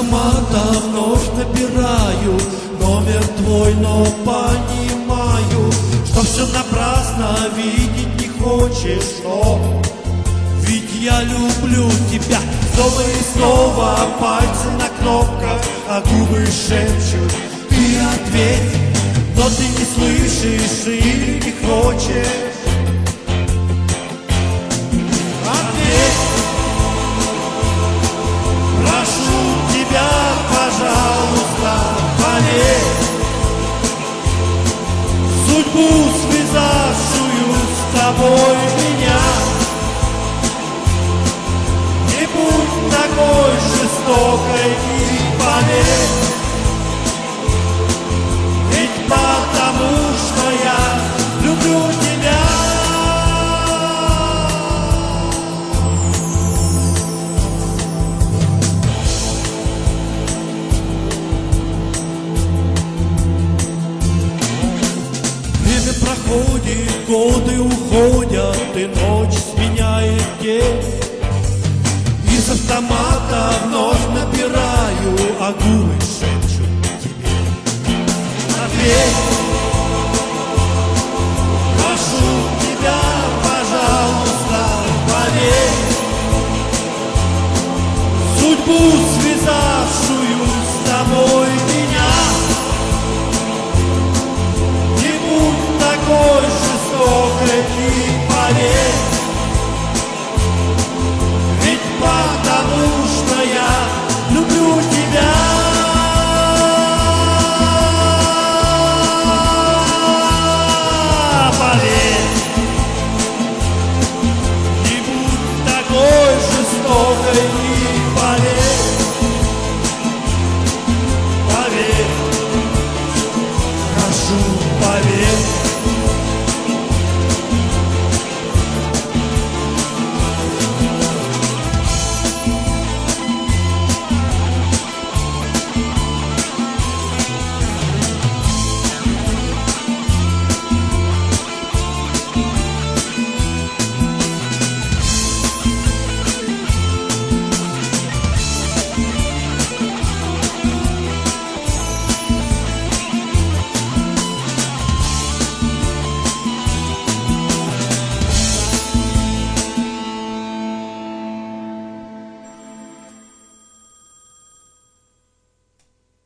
автомата вновь набираю номер твой, но понимаю, что все напрасно, видеть не хочешь, но ведь я люблю тебя. Снова и снова пальцы на кнопках, а губы шепчут: ты ответь, но ты не слышишь и не хочешь. Ответь, прошу тебя, пожалуйста, поверь, судьбу, связавшую с тобой меня. Не будь такой жестокой и поверь, ведь потому что я люблю тебя. Время проходит, годы уходят, и ночь сменяет день. Из автомата вновь набираю, а губы шепчут тебе: ответь, прошу тебя, пожалуйста, поверь, судьбу, связавшую с тобой меня. Не будь такой жестокой и поверь, ведь потому что я люблю тебя. Поверь.